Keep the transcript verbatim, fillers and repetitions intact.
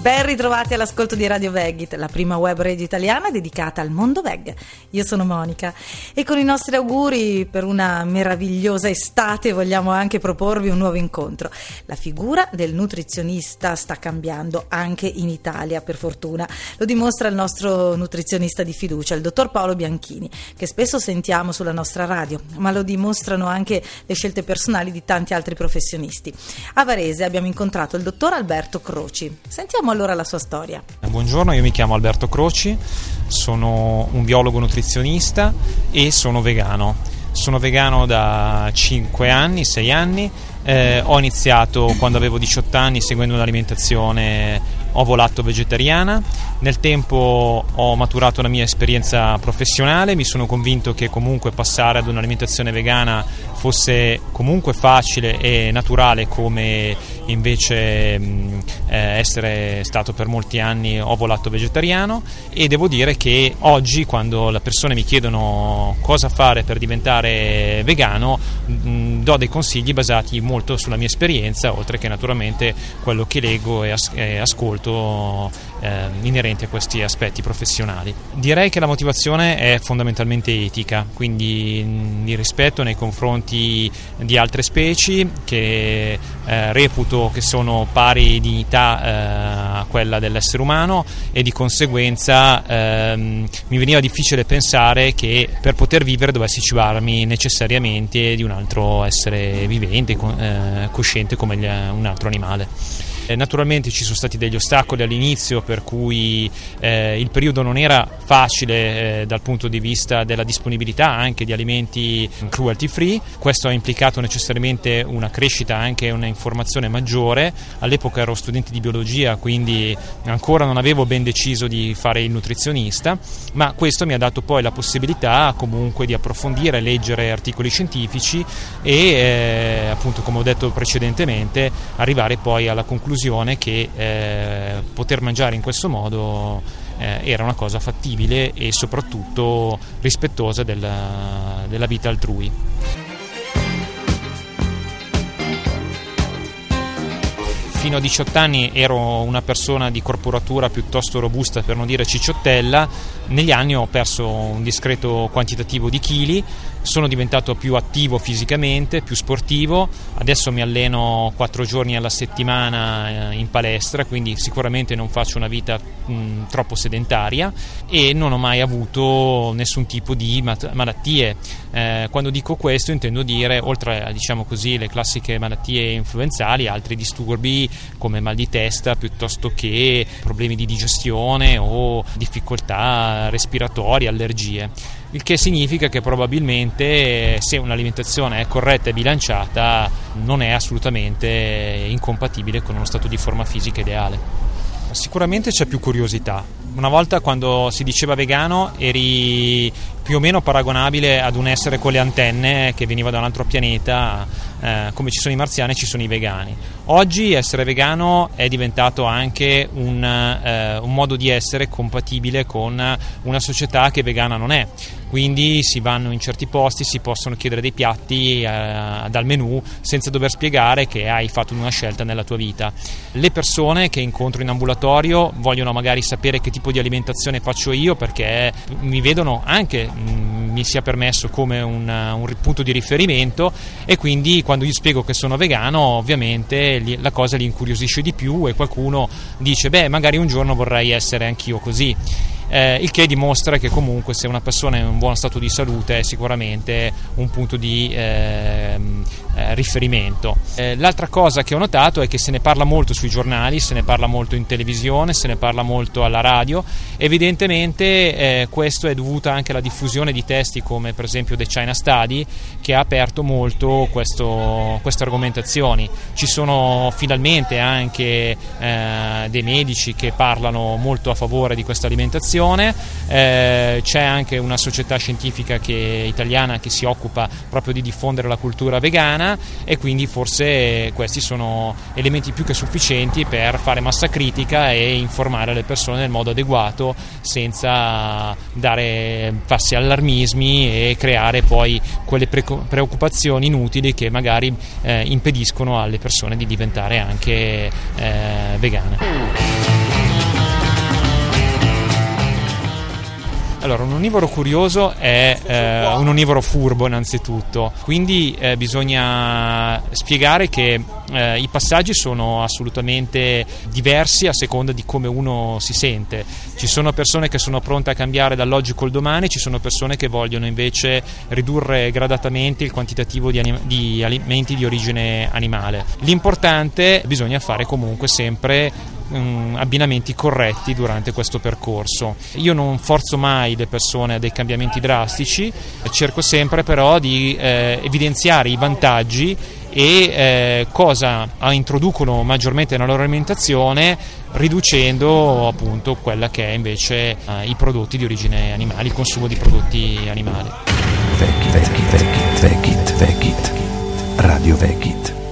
Ben ritrovati all'ascolto di Radio Vegit, la prima web radio italiana dedicata al mondo veg. Io sono Monica e con i nostri auguri per una meravigliosa estate vogliamo anche proporvi un nuovo incontro. La figura del nutrizionista sta cambiando anche in Italia, per fortuna. Lo dimostra il nostro nutrizionista di fiducia, il dottor Paolo Bianchini, che spesso sentiamo sulla nostra radio, ma lo dimostrano anche le scelte personali di tanti altri professionisti. A Varese abbiamo incontrato il dottor Alberto Croci. Sentiamo allora la sua storia. Buongiorno, io mi chiamo Alberto Croci, sono un biologo nutrizionista e sono vegano. Sono vegano da cinque anni, sei anni. Eh, ho iniziato quando avevo diciotto anni seguendo un'alimentazione ovo-latto vegetariana. Nel tempo ho maturato la mia esperienza professionale, mi sono convinto che comunque passare ad un'alimentazione vegana fosse comunque facile e naturale, come invece mh, eh, essere stato per molti anni ovo-latto vegetariano. E devo dire che oggi, quando le persone mi chiedono cosa fare per diventare vegano, mh, do dei consigli basati molto sulla mia esperienza, oltre che naturalmente quello che leggo e, as- e ascolto eh, inerenti a questi aspetti professionali. Direi che la motivazione è fondamentalmente etica, quindi mh, di rispetto nei confronti di altre specie che eh, reputo che sono pari dignità eh, a quella dell'essere umano, e di conseguenza ehm, mi veniva difficile pensare che per poter vivere dovessi cibarmi necessariamente di un altro essere vivente, eh, cosciente come gli, un altro animale. Naturalmente ci sono stati degli ostacoli all'inizio, per cui eh, il periodo non era facile eh, dal punto di vista della disponibilità anche di alimenti cruelty free. Questo ha implicato necessariamente una crescita, anche una informazione maggiore. All'epoca ero studente di biologia, quindi ancora non avevo ben deciso di fare il nutrizionista, ma questo mi ha dato poi la possibilità comunque di approfondire, leggere articoli scientifici e eh, appunto, come ho detto precedentemente, arrivare poi alla conclusione che eh, poter mangiare in questo modo eh, era una cosa fattibile e soprattutto rispettosa della, della vita altrui. Fino a diciotto anni ero una persona di corporatura piuttosto robusta, per non dire cicciottella. Negli anni ho perso un discreto quantitativo di chili, sono diventato più attivo fisicamente, più sportivo. Adesso mi alleno quattro giorni alla settimana in palestra, quindi sicuramente non faccio una vita mh, troppo sedentaria, e non ho mai avuto nessun tipo di mat- malattie. Eh, quando dico questo intendo dire, oltre a, diciamo così, le classiche malattie influenzali, altri disturbi come mal di testa piuttosto che problemi di digestione o difficoltà respiratorie, allergie. Il che significa che probabilmente, se un'alimentazione è corretta e bilanciata, non è assolutamente incompatibile con uno stato di forma fisica ideale. Sicuramente c'è più curiosità. Una volta, quando si diceva vegano, eri più o meno paragonabile ad un essere con le antenne che veniva da un altro pianeta, eh, come ci sono i marziani ci sono i vegani. Oggi essere vegano è diventato anche un, eh, un modo di essere compatibile con una società che vegana non è. Quindi si vanno in certi posti, si possono chiedere dei piatti eh, dal menù senza dover spiegare che hai fatto una scelta nella tua vita. Le persone che incontro in ambulatorio vogliono magari sapere che tipo di alimentazione faccio io, perché mi vedono anche, mh, mi sia permesso, come un, un punto di riferimento, e quindi quando io spiego che sono vegano, ovviamente li, la cosa li incuriosisce di più, e qualcuno dice beh, magari un giorno vorrei essere anch'io così. Eh, il che dimostra che comunque, se una persona è in un buon stato di salute, è sicuramente un punto di eh, eh, riferimento. Eh, l'altra cosa che ho notato è che se ne parla molto sui giornali, se ne parla molto in televisione, se ne parla molto alla radio. Evidentemente eh, questo è dovuto anche alla diffusione di testi come per esempio The China Study, che ha aperto molto questo, queste argomentazioni. Ci sono finalmente anche eh, dei medici che parlano molto a favore di questa alimentazione. Eh, c'è anche una società scientifica che, italiana, che si occupa proprio di diffondere la cultura vegana, e quindi forse questi sono elementi più che sufficienti per fare massa critica e informare le persone nel modo adeguato, senza dare farsi allarmismi e creare poi quelle pre- preoccupazioni inutili che magari eh, impediscono alle persone di diventare anche eh, vegane. Allora, un onnivoro curioso è eh, un onnivoro furbo innanzitutto, quindi eh, bisogna spiegare che eh, i passaggi sono assolutamente diversi a seconda di come uno si sente. Ci sono persone che sono pronte a cambiare dall'oggi col domani, ci sono persone che vogliono invece ridurre gradatamente il quantitativo di, anim- di alimenti di origine animale. L'importante, bisogna fare comunque sempre Um, abbinamenti corretti durante questo percorso. Io non forzo mai le persone a dei cambiamenti drastici, cerco sempre però di eh, evidenziare i vantaggi e eh, cosa introducono maggiormente nella loro alimentazione, riducendo appunto quella che è invece eh, i prodotti di origine animale, il consumo di prodotti animali. Vegit, Vegit, Vegit, Vegit, Radio Vegit.